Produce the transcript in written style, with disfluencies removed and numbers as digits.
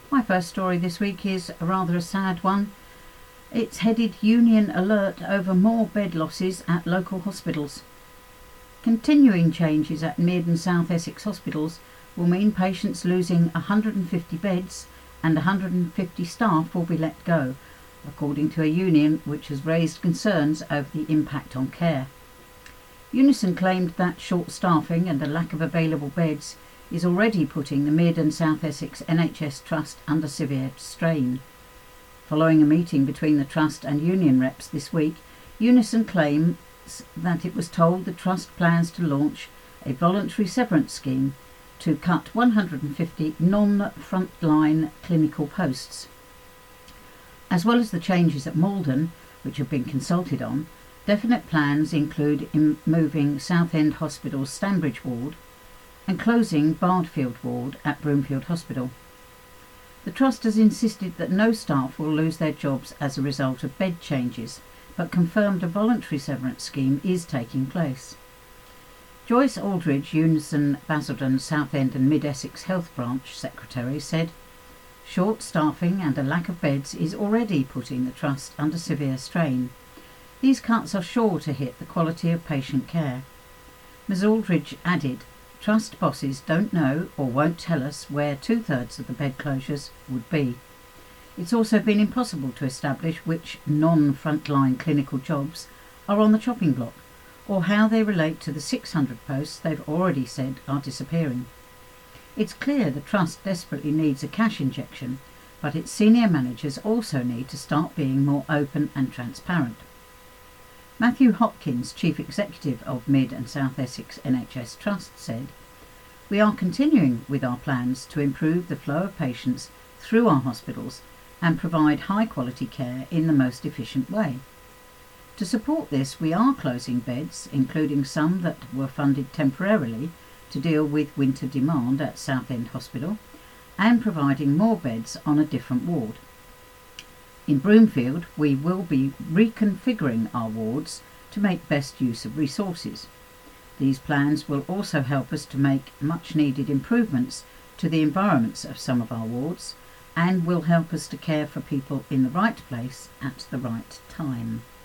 My first story this week is rather a sad one. It's headed Union alert over more bed losses at local hospitals. Continuing changes at Mid and South Essex hospitals will mean patients losing 150 beds and 150 staff will be let go, according to a union which has raised concerns over the impact on care. Unison claimed that short staffing and a lack of available beds is already putting the Mid and South Essex NHS Trust under severe strain. Following a meeting between the Trust and union reps this week, Unison claims that it was told the Trust plans to launch a voluntary severance scheme to cut 150 non-frontline clinical posts. As well as the changes at Malden, which have been consulted on, definite plans include moving Southend Hospital's Stanbridge ward and closing Bardfield ward at Broomfield Hospital. The Trust has insisted that no staff will lose their jobs as a result of bed changes, but confirmed a voluntary severance scheme is taking place. Joyce Aldridge, Unison Basildon, Southend and Mid-Essex Health Branch Secretary, said, "Short staffing and a lack of beds is already putting the Trust under severe strain. These cuts are sure to hit the quality of patient care." Ms Aldridge added, "Trust bosses don't know or won't tell us where 2/3 of the bed closures would be. It's also been impossible to establish which non-frontline clinical jobs are on the chopping block or how they relate to the 600 posts they've already said are disappearing. It's clear the Trust desperately needs a cash injection, but its senior managers also need to start being more open and transparent." Matthew Hopkins, Chief Executive of Mid and South Essex NHS Trust, said, "We are continuing with our plans to improve the flow of patients through our hospitals and provide high-quality care in the most efficient way. To support this, we are closing beds, including some that were funded temporarily to deal with winter demand at Southend Hospital, and providing more beds on a different ward. In Broomfield, we will be reconfiguring our wards to make best use of resources. These plans will also help us to make much-needed improvements to the environments of some of our wards and will help us to care for people in the right place at the right time."